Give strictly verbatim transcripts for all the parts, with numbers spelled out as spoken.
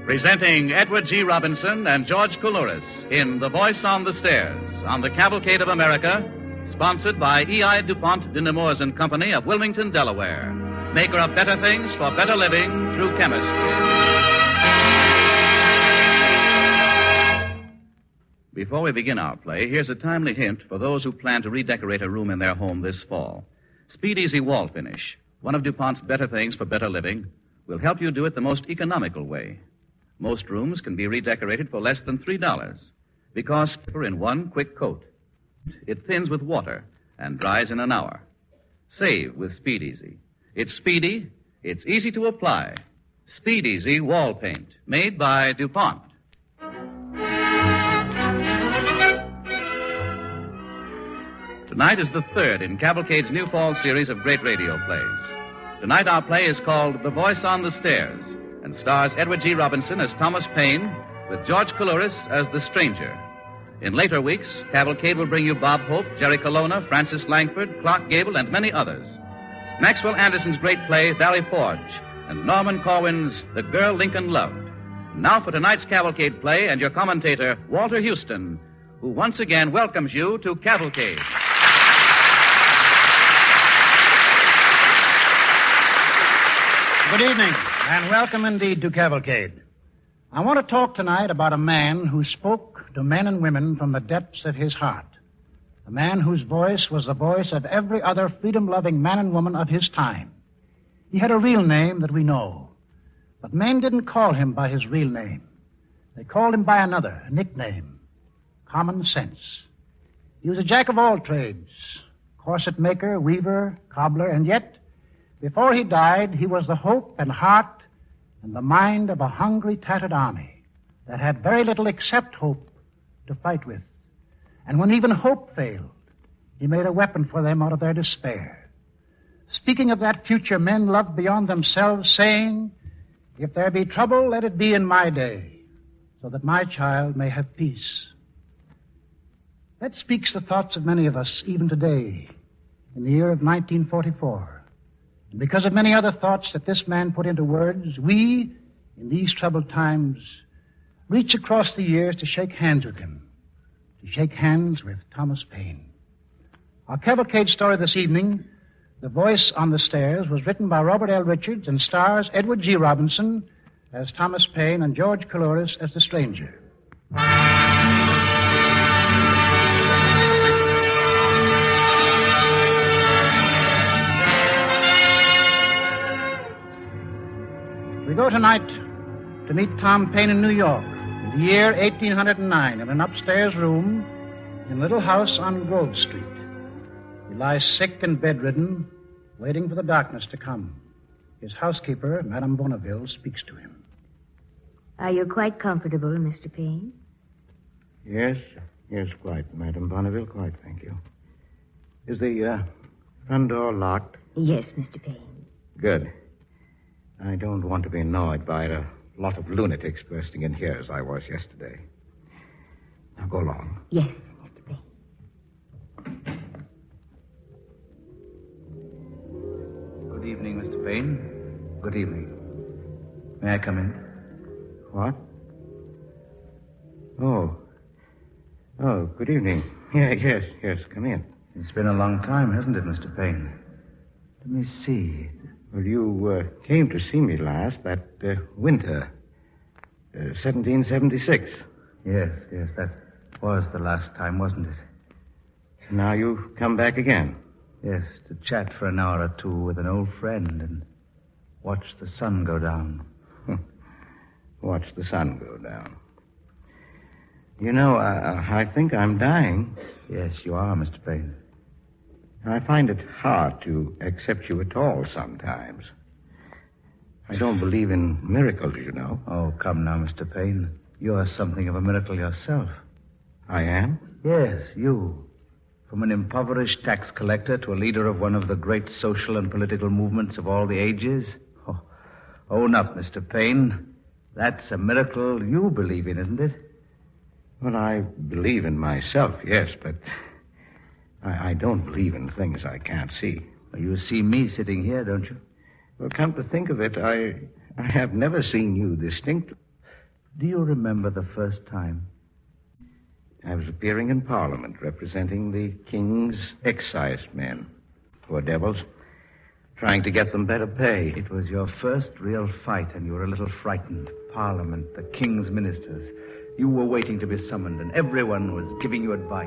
Presenting Edward G. Robinson and George Coulouris in The Voice on the Stairs on the Cavalcade of America, sponsored by E I. DuPont de Nemours and Company of Wilmington, Delaware, maker of better things for better living through chemistry. Before we begin our play, here's a timely hint for those who plan to redecorate a room in their home this fall. Speed Easy Wall Finish, one of DuPont's better things for better living, will help you do it the most economical way. Most rooms can be redecorated for less than three dollars because in one quick coat. It thins with water and dries in an hour. Save with Speed Easy. It's speedy, it's easy to apply. Speed Easy Wall Paint, made by DuPont. Tonight is the third in Cavalcade's new fall series of great radio plays. Tonight our play is called The Voice on the Stairs and stars Edward G. Robinson as Thomas Paine with George Coulouris as the stranger. In later weeks, Cavalcade will bring you Bob Hope, Jerry Colonna, Francis Langford, Clark Gable, and many others. Maxwell Anderson's great play, Valley Forge, and Norman Corwin's The Girl Lincoln Loved. Now for tonight's Cavalcade play and your commentator, Walter Houston, who once again welcomes you to Cavalcade. Good evening, and welcome indeed to Cavalcade. I want to talk tonight about a man who spoke to men and women from the depths of his heart. A man whose voice was the voice of every other freedom-loving man and woman of his time. He had a real name that we know, but men didn't call him by his real name. They called him by another, a nickname, Common Sense. He was a jack of all trades, corset maker, weaver, cobbler, and yet, before he died, he was the hope and heart and the mind of a hungry, tattered army that had very little except hope to fight with. And when even hope failed, he made a weapon for them out of their despair. Speaking of that future men loved beyond themselves, saying, "If there be trouble, let it be in my day, so that my child may have peace." That speaks the thoughts of many of us even today, in the year of nineteen forty-four. And because of many other thoughts that this man put into words, we, in these troubled times, reach across the years to shake hands with him, to shake hands with Thomas Paine. Our Cavalcade story this evening, The Voice on the Stairs, was written by Robert L. Richards and stars Edward G. Robinson as Thomas Paine and George Coulouris as the stranger. We go tonight to meet Tom Paine in New York in the year eighteen oh nine in an upstairs room in a little house on Grove Street. He lies sick and bedridden, waiting for the darkness to come. His housekeeper, Madame Bonneville, speaks to him. Are you quite comfortable, Mister Paine? Yes, yes, quite, Madame Bonneville, quite, thank you. Is the uh, front door locked? Yes, Mister Paine. Good. I don't want to be annoyed by a lot of lunatics bursting in here as I was yesterday. Now go along. Yes, Mister Paine. Good evening, Mister Paine. Good evening. May I come in? What? Oh. Oh, good evening. Yeah, yes, yes, come in. It's been a long time, hasn't it, Mister Paine? Let me see. Well, you uh, came to see me last that uh, winter, uh, seventeen seventy-six. Yes, yes, that was the last time, wasn't it? Now you've come back again. Yes, to chat for an hour or two with an old friend and watch the sun go down. Watch the sun go down. You know, I, I think I'm dying. Yes, you are, Mister Paine. I find it hard to accept you at all sometimes. I don't believe in miracles, you know. Oh, come now, Mister Paine. You're something of a miracle yourself. I am? Yes, you. From an impoverished tax collector to a leader of one of the great social and political movements of all the ages. Oh, own up, Mister Paine. That's a miracle you believe in, isn't it? Well, I believe in myself, yes, but I, I don't believe in things I can't see. Well, you see me sitting here, don't you? Well, come to think of it, I I have never seen you distinctly. Do you remember the first time? I was appearing in Parliament representing the King's excise men. Poor devils. Trying to get them better pay. It was your first real fight, and you were a little frightened. Parliament, the King's ministers. You were waiting to be summoned, and everyone was giving you advice.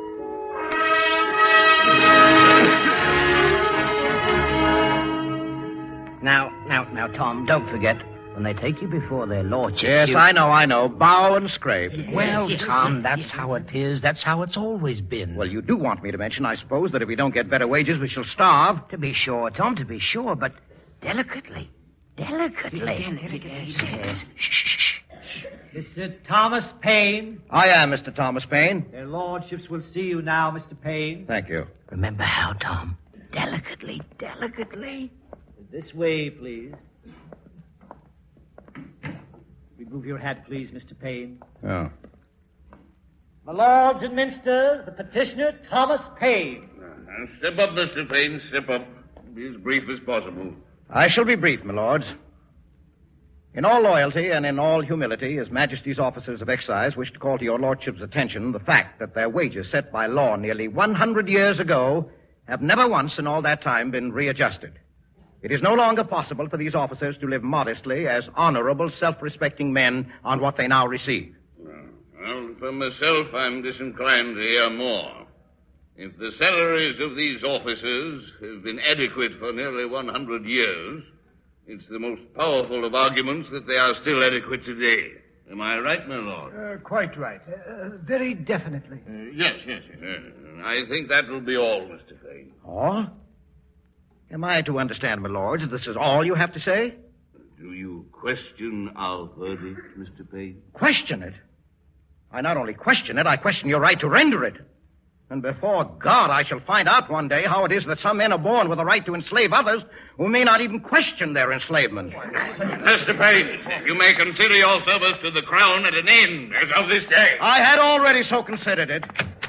Now, now, now, Tom, don't forget, when they take you before their lordships... Yes, you... I know, I know. Bow and scrape. Well, Tom, that's how it is. That's how it's always been. Well, you do want me to mention, I suppose, that if we don't get better wages, we shall starve. To be sure, Tom, to be sure, but delicately. Delicately. Delicately. Yes. Shh, shh, shh. Mister Thomas Paine. I am Mister Thomas Paine. Their lordships will see you now, Mister Paine. Thank you. Remember how, Tom? Delicately, delicately. This way, please. Remove your hat, please, Mister Paine. Oh. My lords and ministers, the petitioner, Thomas Paine. Uh, step up, Mister Paine, step up. Be as brief as possible. I shall be brief, my lords. In all loyalty and in all humility, His Majesty's officers of excise wish to call to your lordship's attention the fact that their wages set by law nearly one hundred years ago have never once in all that time been readjusted. It is no longer possible for these officers to live modestly as honorable, self-respecting men on what they now receive. Well, for myself, I'm disinclined to hear more. If the salaries of these officers have been adequate for nearly one hundred years, it's the most powerful of arguments that they are still adequate today. Am I right, my lord? Uh, quite right. Uh, very definitely. Uh, yes, yes, yes. Uh, I think that will be all, Mister Paine. All? Am I to understand, my lords, this is all you have to say? Do you question our verdict, Mister Paine? Question it? I not only question it, I question your right to render it. And before God, I shall find out one day how it is that some men are born with a right to enslave others who may not even question their enslavement. Mister Paine, you may consider your service to the crown at an end as of this day. I had already so considered it.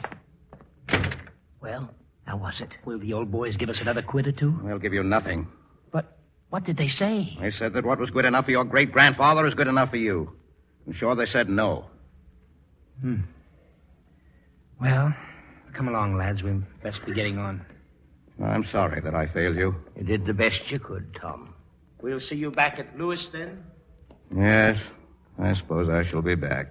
Well, how was it? Will the old boys give us another quid or two? They'll give you nothing. But what did they say? They said that what was good enough for your great-grandfather is good enough for you. I'm sure they said no. Hmm. Well... Come along, lads. We'd best be getting on. I'm sorry that I failed you. You did the best you could, Tom. We'll see you back at Lewis, then? Yes, I suppose I shall be back.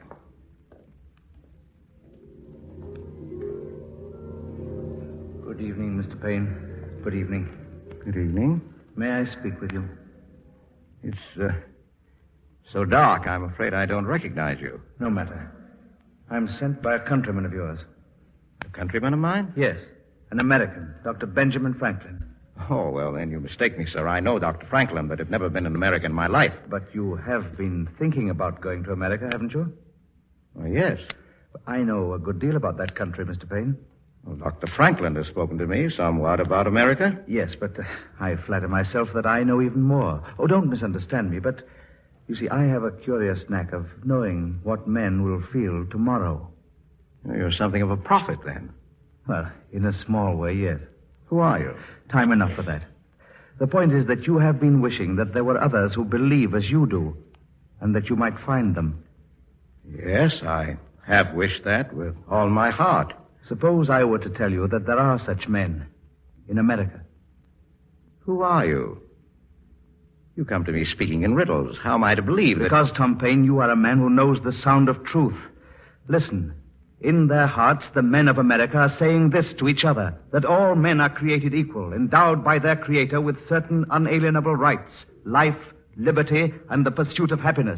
Good evening, Mister Paine. Good evening. Good evening. May I speak with you? It's uh, so dark, I'm afraid I don't recognize you. No matter. I'm sent by a countryman of yours. A countryman of mine? Yes, an American, Doctor Benjamin Franklin. Oh, well, then you mistake me, sir. I know Doctor Franklin, but have never been an American in my life. But you have been thinking about going to America, haven't you? Oh, yes. I know a good deal about that country, Mister Paine. Well, Doctor Franklin has spoken to me somewhat about America. Yes, but uh, I flatter myself that I know even more. Oh, don't misunderstand me, but you see, I have a curious knack of knowing what men will feel tomorrow. You're something of a prophet, then. Well, in a small way, yes. Who are you? Time enough for that. The point is that you have been wishing that there were others who believe as you do, and that you might find them. Yes, I have wished that with all my heart. Suppose I were to tell you that there are such men in America. Who are you? You come to me speaking in riddles. How am I to believe that... Because, Tom Paine, you are a man who knows the sound of truth. Listen. In their hearts, the men of America are saying this to each other, that all men are created equal, endowed by their Creator with certain unalienable rights, life, liberty, and the pursuit of happiness.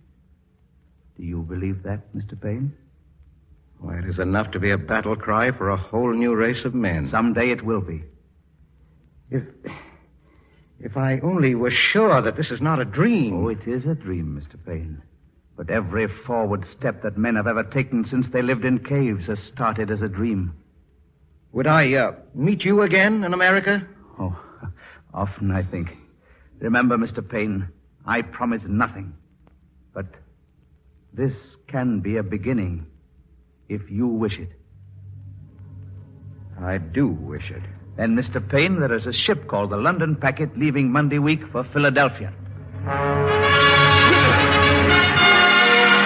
Do you believe that, Mister Paine? Why, it is enough to be a battle cry for a whole new race of men. Someday it will be. If... if I only were sure that this is not a dream... Oh, it is a dream, Mister Paine. But every forward step that men have ever taken since they lived in caves has started as a dream. Would I uh, meet you again in America? Oh, often I think. Remember, Mister Paine, I promise nothing. But this can be a beginning, if you wish it. I do wish it. Then, Mister Paine, there is a ship called the London Packet leaving Monday week for Philadelphia.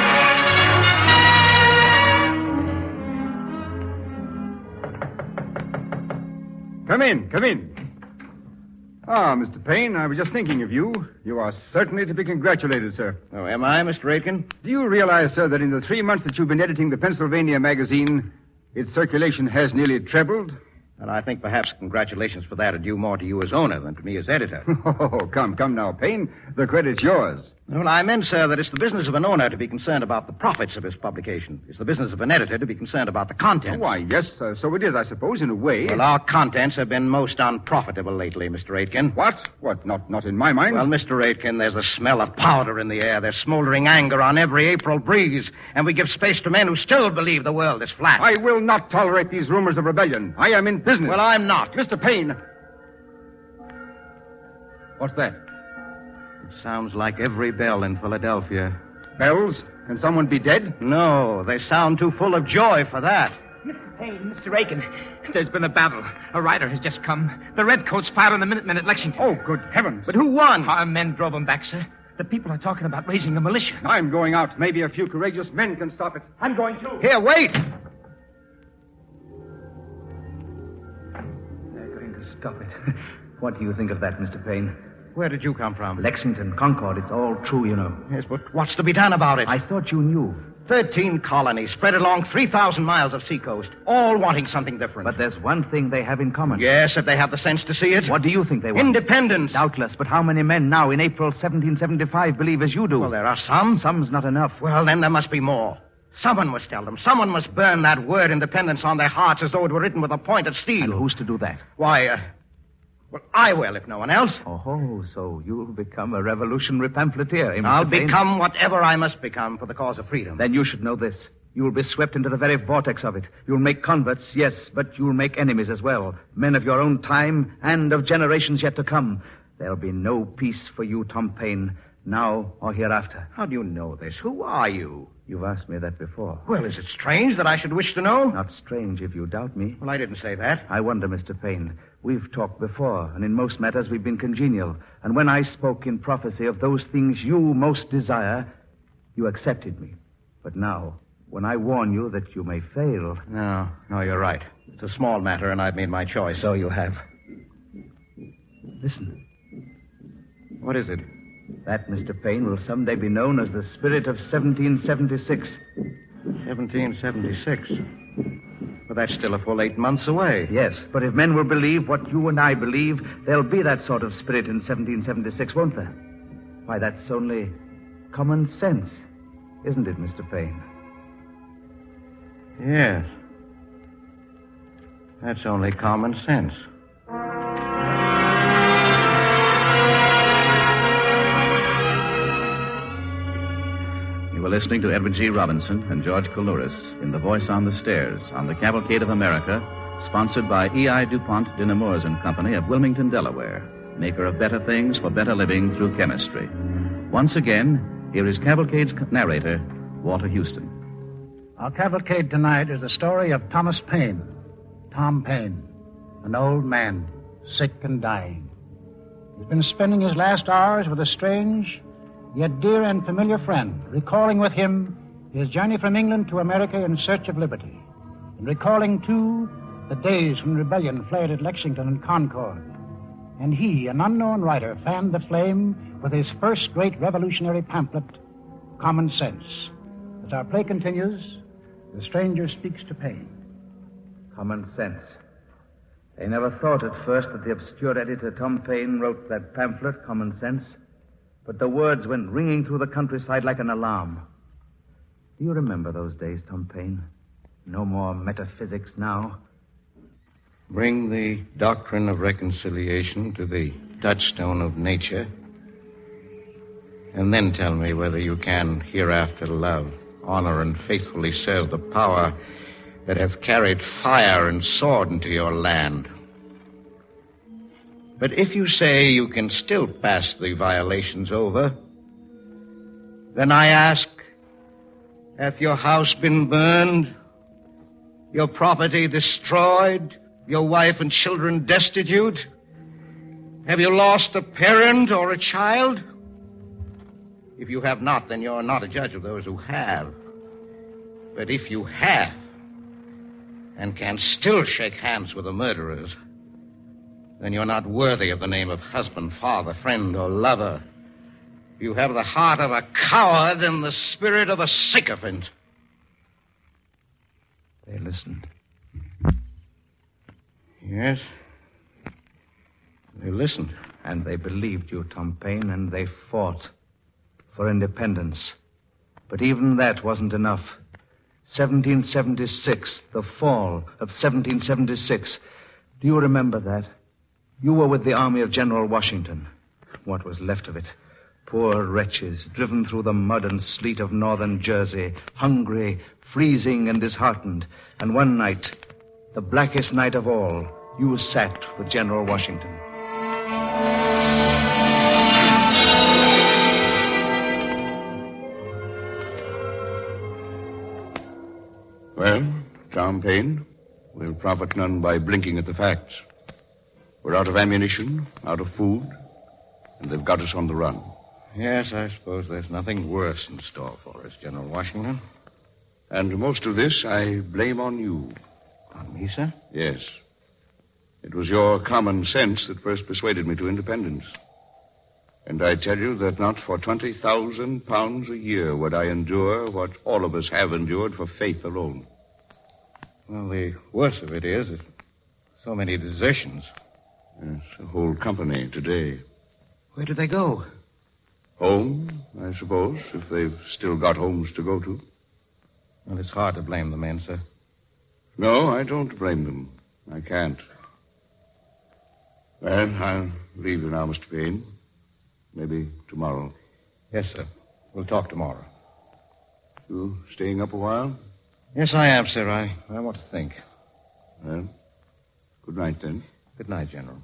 Come in, come in. Ah, Mister Payne, I was just thinking of you. You are certainly to be congratulated, sir. Oh, am I, Mister Aitken? Do you realize, sir, that in the three months that you've been editing the Pennsylvania magazine, its circulation has nearly trebled? And I think perhaps congratulations for that are due more to you as owner than to me as editor. Oh, come, come now, Payne. The credit's yours. Well, I meant, sir, that it's the business of an owner to be concerned about the profits of his publication. It's the business of an editor to be concerned about the content. Why, yes, uh, so it is, I suppose, in a way. Well, our contents have been most unprofitable lately, Mister Aitken. What? What? Not not in my mind. Well, Mister Aitken, there's a smell of powder in the air. There's smoldering anger on every April breeze. And we give space to men who still believe the world is flat. I will not tolerate these rumors of rebellion. I am in business. Well, I'm not. Mister Payne. What's that? It sounds like every bell in Philadelphia. Bells? Can someone be dead? No, they sound too full of joy for that. Mister Payne, Mister Aiken, there's been a battle. A rider has just come. The Redcoats fired on the Minutemen at Lexington. Oh, good heavens. But who won? Our men drove them back, sir. The people are talking about raising a militia. I'm going out. Maybe a few courageous men can stop it. I'm going too. Here, wait! They're going to stop it. What do you think of that, Mister Payne? Where did you come from? Lexington, Concord, it's all true, you know. Yes, but what's to be done about it? I thought you knew. Thirteen colonies spread along three thousand miles of seacoast, all wanting something different. But there's one thing they have in common. Yes, if they have the sense to see it. What do you think they want? Independence. Doubtless, but how many men now in April seventeen seventy-five believe as you do? Well, there are some. Some's not enough. Well, then there must be more. Someone must tell them. Someone must burn that word independence on their hearts as though it were written with a point of steel. And who's to do that? Why, uh, well, I will, if no one else. Oh, so you'll become a revolutionary pamphleteer, eh, Mister I'll Payne? become whatever I must become for the cause of freedom. Then you should know this. You'll be swept into the very vortex of it. You'll make converts, yes, but you'll make enemies as well. Men of your own time and of generations yet to come. There'll be no peace for you, Tom Payne, now or hereafter. How do you know this? Who are you? You've asked me that before. Well, is it strange that I should wish to know? Not strange if you doubt me. Well, I didn't say that. I wonder, Mister Payne. We've talked before, and in most matters we've been congenial. And when I spoke in prophecy of those things you most desire, you accepted me. But now, when I warn you that you may fail... No, no, you're right. It's a small matter, and I've made my choice. So you have. Listen. What is it? That, Mister Payne, will someday be known as the spirit of seventeen seventy-six. seventeen seventy-six? But that's still a full eight months away. Yes, but if men will believe what you and I believe, there'll be that sort of spirit in seventeen seventy-six, won't there? Why, that's only common sense, isn't it, Mister Payne? Yes. That's only common sense. You were listening to Edward G. Robinson and George Coulouris in The Voice on the Stairs on the Cavalcade of America, sponsored by E I. DuPont de Nemours and Company of Wilmington, Delaware, maker of better things for better living through chemistry. Once again, here is Cavalcade's narrator, Walter Houston. Our cavalcade tonight is the story of Thomas Paine, Tom Paine, an old man, sick and dying. He's been spending his last hours with a strange, yet dear and familiar friend, recalling with him his journey from England to America in search of liberty, and recalling, too, the days when rebellion flared at Lexington and Concord. And he, an unknown writer, fanned the flame with his first great revolutionary pamphlet, Common Sense. As our play continues, the stranger speaks to Paine. Common sense. They never thought at first that the obscure editor Tom Paine wrote that pamphlet, Common Sense. But the words went ringing through the countryside like an alarm. Do you remember those days, Tom Paine? No more metaphysics now. Bring the doctrine of reconciliation to the touchstone of nature, and then tell me whether you can hereafter love, honor, and faithfully serve the power that hath carried fire and sword into your land. But if you say you can still pass the violations over, then I ask, hath your house been burned, your property destroyed, your wife and children destitute? Have you lost a parent or a child? If you have not, then you're not a judge of those who have. But if you have, and can still shake hands with the murderers, then you're not worthy of the name of husband, father, friend, or lover. You have the heart of a coward and the spirit of a sycophant. They listened. Yes. They listened. And they believed you, Tom Paine, and they fought for independence. But even that wasn't enough. seventeen seventy-six, the fall of seventeen seventy-six. Do you remember that? You were with the army of General Washington. What was left of it? Poor wretches, driven through the mud and sleet of northern Jersey, hungry, freezing, and disheartened. And one night, the blackest night of all, you sat with General Washington. Well, Tom Paine, we'll profit none by blinking at the facts. We're out of ammunition, out of food, and they've got us on the run. Yes, I suppose there's nothing worse in store for us, General Washington. And most of this I blame on you. On me, sir? Yes. It was your common sense that first persuaded me to independence. And I tell you that not for twenty thousand pounds a year would I endure what all of us have endured for faith alone. Well, the worst of it is that so many desertions. Yes, a whole company today. Where did they go? Home, I suppose, if they've still got homes to go to. Well, it's hard to blame the men, sir. No, I don't blame them. I can't. Well, I'll leave you now, Mister Paine. Maybe tomorrow. Yes, sir. We'll talk tomorrow. You staying up a while? Yes, I am, sir. I, I want to think. Well, good night, then. Good night, General.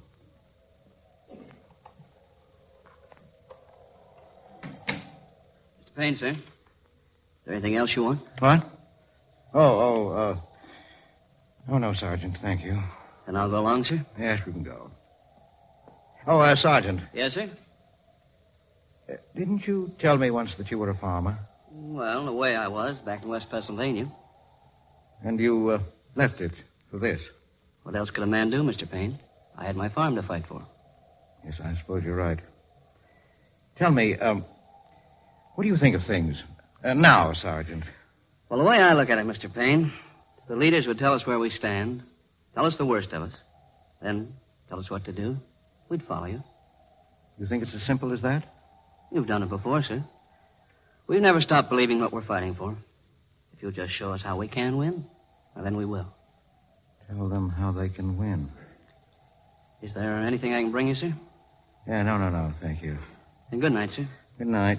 Mister Paine, sir. Is there anything else you want? What? Oh, oh, uh... Oh, no, Sergeant. Thank you. Then I'll go along, sir? Yes, we can go. Oh, uh, Sergeant. Yes, sir? Uh, didn't you tell me once that you were a farmer? Well, the way I was, back in West Pennsylvania. And you uh, left it for this? What else could a man do, Mister Paine? I had my farm to fight for. Yes, I suppose you're right. Tell me, um, what do you think of things? Uh, now, Sergeant. Well, the way I look at it, Mister Paine, the leaders would tell us where we stand, tell us the worst of us, then tell us what to do. We'd follow you. You think it's as simple as that? You've done it before, sir. We've never stopped believing what we're fighting for. If you'll just show us how we can win, well, then we will. Tell them how they can win. Is there anything I can bring you, sir? Yeah, no, no, no. Thank you. Then good night, sir. Good night.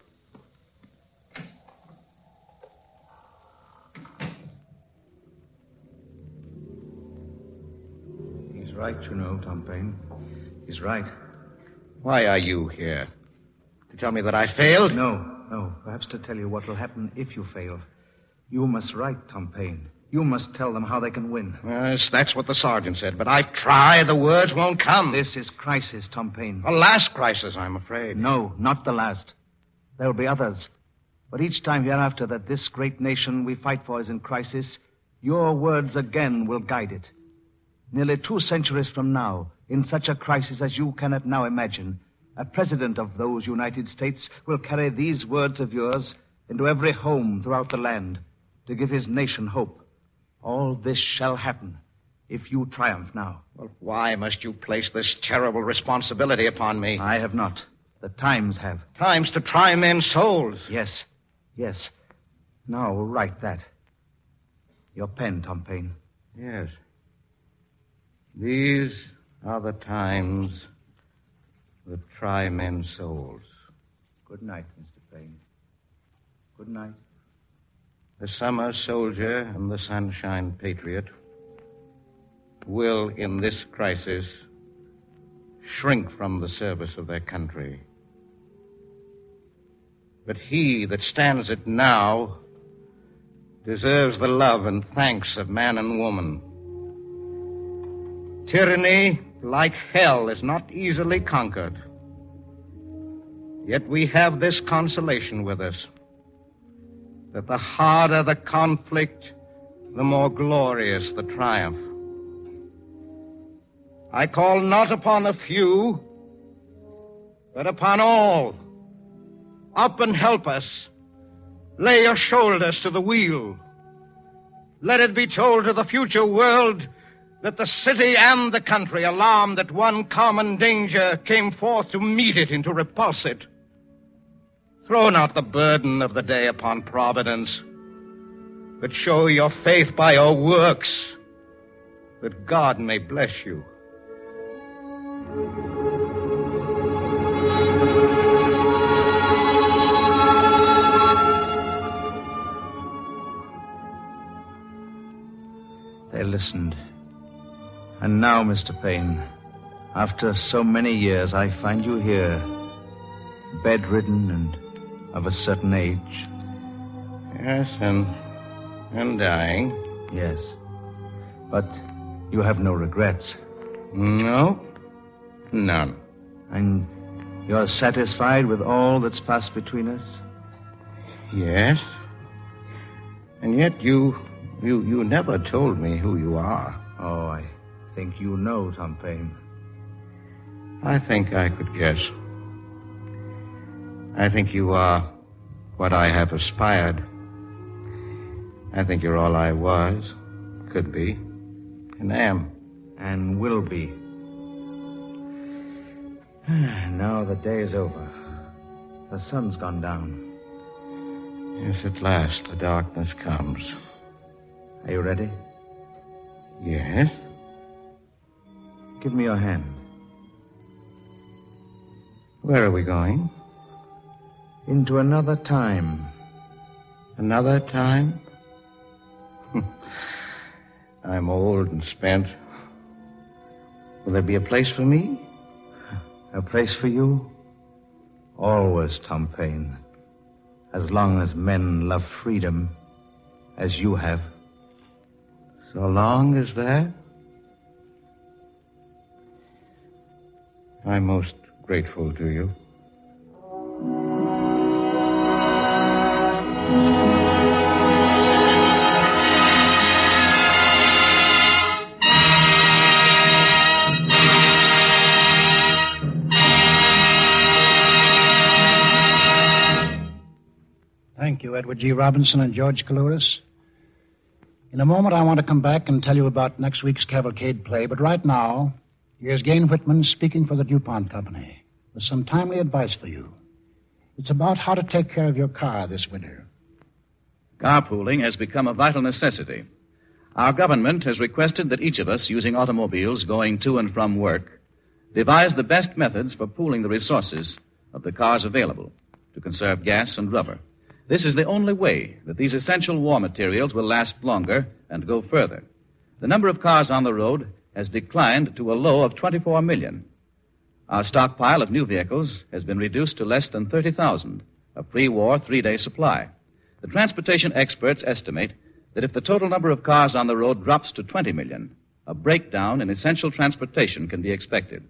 He's right, you know, Tom Paine. He's right. Why are you here? To tell me that I failed? No, no. Perhaps to tell you what will happen if you fail. You must write, Tom Paine. You must tell them how they can win. Yes, that's what the sergeant said, but I try, the words won't come. This is crisis, Tom Paine. A last crisis, I'm afraid. No, not the last. There will be others. But each time hereafter that this great nation we fight for is in crisis, your words again will guide it. Nearly two centuries from now, in such a crisis as you cannot now imagine, a president of those United States will carry these words of yours into every home throughout the land to give his nation hope. All this shall happen if you triumph now. Well, why must you place this terrible responsibility upon me? I have not. The times have. Times to try men's souls. Yes, yes. Now write that. Your pen, Tom Paine. Yes. These are the times that try men's souls. Good night, Mister Paine. Good night. The summer soldier and the sunshine patriot will, in this crisis, shrink from the service of their country. But he that stands it now deserves the love and thanks of man and woman. Tyranny, like hell, is not easily conquered. Yet we have this consolation with us, that the harder the conflict, the more glorious the triumph. I call not upon a few, but upon all. Up and help us. Lay your shoulders to the wheel. Let it be told to the future world that the city and the country, alarmed at one common danger, came forth to meet it and to repulse it. Throw not the burden of the day upon Providence, but show your faith by your works, that God may bless you. They listened. And now, Mister Payne, after so many years, I find you here, bedridden and of a certain age. Yes, and, and dying. Yes. But you have no regrets. No, none. And you're satisfied with all that's passed between us? Yes. And yet you, you, you never told me who you are. Oh, I think you know, Tom Payne. I think I could guess. I think you are what I have aspired. I think you're all I was, could be, and am. And will be. Now the day is over. The sun's gone down. Yes, at last the darkness comes. Are you ready? Yes. Give me your hand. Where are we going? Into another time. Another time? I'm old and spent. Will there be a place for me? A place for you? Always, Tom Payne. As long as men love freedom, as you have. So long as that? I'm most grateful to you. Thank you, Edward G. Robinson and George Kalouris. In a moment, I want to come back and tell you about next week's cavalcade play, but right now, here's Gain Whitman speaking for the DuPont Company with some timely advice for you. It's about how to take care of your car this winter. Carpooling has become a vital necessity. Our government has requested that each of us, using automobiles going to and from work, devise the best methods for pooling the resources of the cars available to conserve gas and rubber. This is the only way that these essential war materials will last longer and go further. The number of cars on the road has declined to a low of twenty-four million. Our stockpile of new vehicles has been reduced to less than thirty thousand, a pre-war three-day supply. The transportation experts estimate that if the total number of cars on the road drops to twenty million, a breakdown in essential transportation can be expected.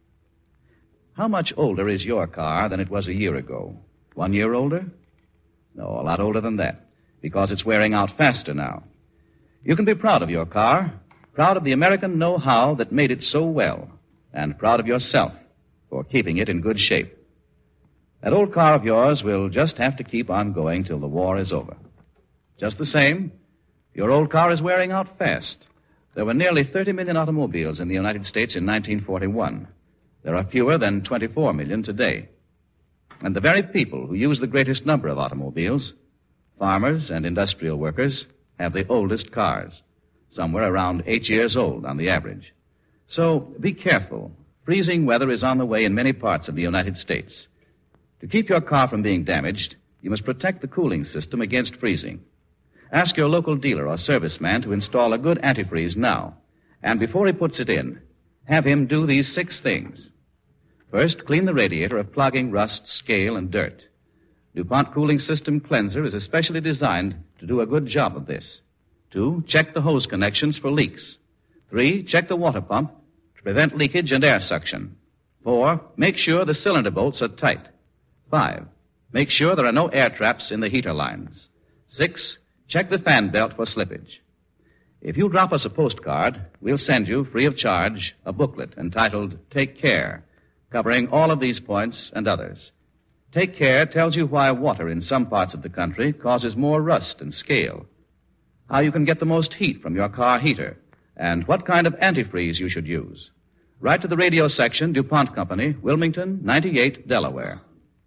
How much older is your car than it was a year ago? One year older? No, a lot older than that, because it's wearing out faster now. You can be proud of your car, proud of the American know-how that made it so well, and proud of yourself for keeping it in good shape. That old car of yours will just have to keep on going till the war is over. Just the same, your old car is wearing out fast. There were nearly thirty million automobiles in the United States in nineteen forty-one. There are fewer than twenty-four million today. And the very people who use the greatest number of automobiles, farmers and industrial workers, have the oldest cars, somewhere around eight years old on the average. So be careful. Freezing weather is on the way in many parts of the United States. To keep your car from being damaged, you must protect the cooling system against freezing. Ask your local dealer or serviceman to install a good antifreeze now, and before he puts it in, have him do these six things. First, clean the radiator of clogging rust, scale, and dirt. DuPont Cooling System Cleanser is especially designed to do a good job of this. Two, check the hose connections for leaks. Three, check the water pump to prevent leakage and air suction. Four, make sure the cylinder bolts are tight. Five, make sure there are no air traps in the heater lines. Six, check the fan belt for slippage. If you drop us a postcard, we'll send you, free of charge, a booklet entitled Take Care, covering all of these points and others. Take Care tells you why water in some parts of the country causes more rust and scale, how you can get the most heat from your car heater, and what kind of antifreeze you should use. Write to the radio section, DuPont Company, Wilmington, ninety-eight, Delaware.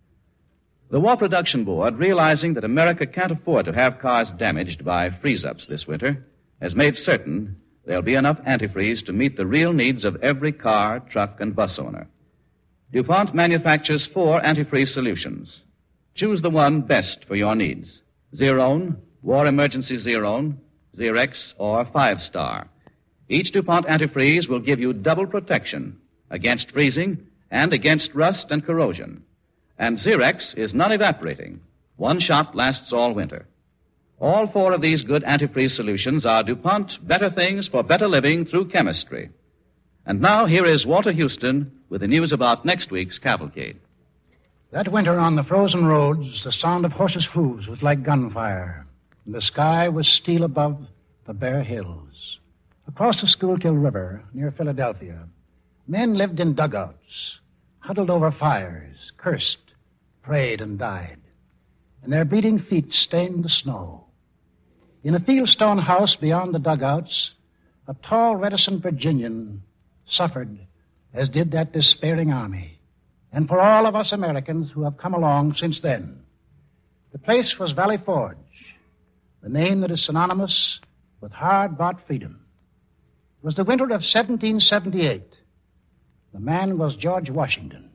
The War Production Board, realizing that America can't afford to have cars damaged by freeze-ups this winter, has made certain there'll be enough antifreeze to meet the real needs of every car, truck, and bus owner. DuPont manufactures four antifreeze solutions. Choose the one best for your needs. Zerone, War Emergency Zerone, Zerex, or Five Star. Each DuPont antifreeze will give you double protection against freezing and against rust and corrosion. And Zerex is non-evaporating. One shot lasts all winter. All four of these good antifreeze solutions are DuPont better things for better living through chemistry. And now here is Walter Houston with the news about next week's cavalcade. That winter on the frozen roads, the sound of horses' hoofs was like gunfire, and the sky was steel above the bare hills. Across the Schuylkill River, near Philadelphia, men lived in dugouts, huddled over fires, cursed, prayed, and died, and their bleeding feet stained the snow. In a fieldstone house beyond the dugouts, a tall, reticent Virginian suffered, as did that despairing army, and for all of us Americans who have come along since then. The place was Valley Forge, the name that is synonymous with hard-bought freedom. It was the winter of seventeen seventy-eight. The man was George Washington.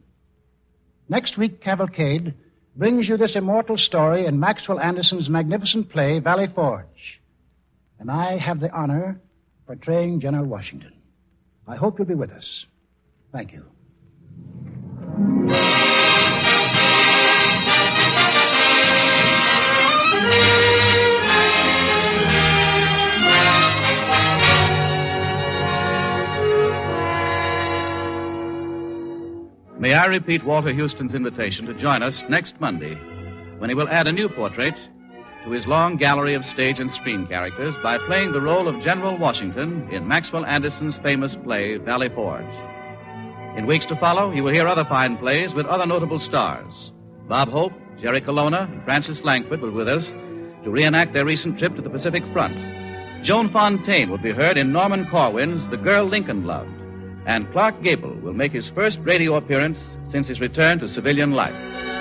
Next week, Cavalcade brings you this immortal story in Maxwell Anderson's magnificent play, Valley Forge. And I have the honor of portraying General Washington. I hope you'll be with us. Thank you. May I repeat Walter Houston's invitation to join us next Monday, when he will add a new portrait to his long gallery of stage and screen characters by playing the role of General Washington in Maxwell Anderson's famous play, Valley Forge. In weeks to follow, you will hear other fine plays with other notable stars. Bob Hope, Jerry Colonna, and Francis Langford will be with us to reenact their recent trip to the Pacific Front. Joan Fontaine will be heard in Norman Corwin's The Girl Lincoln Loved. And Clark Gable will make his first radio appearance since his return to civilian life.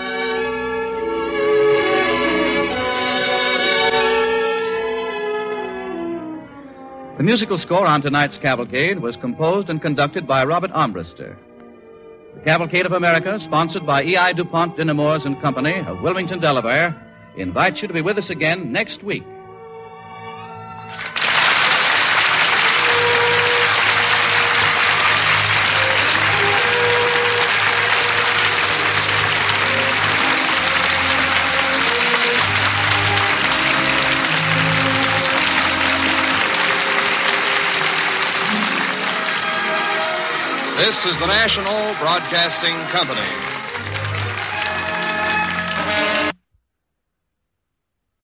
The musical score on tonight's Cavalcade was composed and conducted by Robert Armbruster. The Cavalcade of America, sponsored by E I. DuPont Dinamores and Company of Wilmington, Delaware, invites you to be with us again next week. This is the National Broadcasting Company.